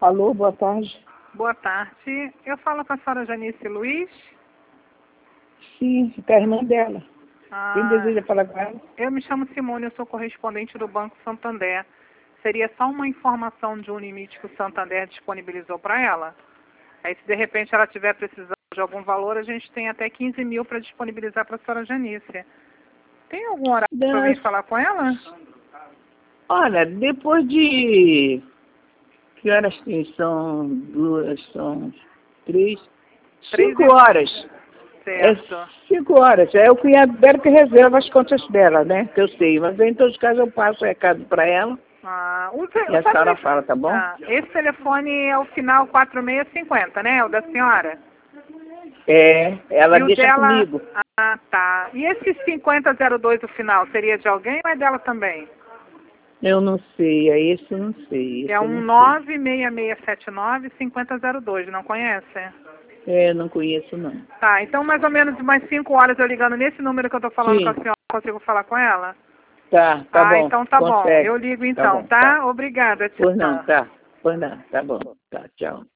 Alô, boa tarde. Boa tarde. Eu falo com a senhora Janice Luiz. Sim, é a irmã dela. Quem Ah, deseja falar com ela? eu me chamo Simone, eu sou correspondente do Banco Santander. Seria só uma informação de um limite que o Santander disponibilizou para ela? Aí, se de repente ela tiver precisando de algum valor, a gente tem até 15 mil para disponibilizar para a senhora Janice. Tem algum horário para eu vir falar com ela? Olha, depois de... Que horas tem? São 2, são 3, 5 horas. Certo. 5 horas. É o cunhado dela que reserva as contas dela, né? Que eu sei. Mas em todos os casos eu passo o recado para ela e a senhora fala, tá bom? Esse telefone é o final 4650, né? É o da senhora? É, ela E o deixa dela... comigo. Ah, tá. E esse 5002 o final, seria de alguém ou é dela também? Eu não sei, é esse eu não sei. É um 96679-5002, não conhece? É, não conheço não. Tá, então mais ou menos umas 5 horas eu ligando nesse número que eu tô falando Sim. com a senhora, consigo falar com ela? Tá bom. Então tá Consegue. bom. Eu ligo Tá então, bom, tá? tá. Obrigada, Pois não, tchau. tá. Pois não, tá bom. Tá, tchau.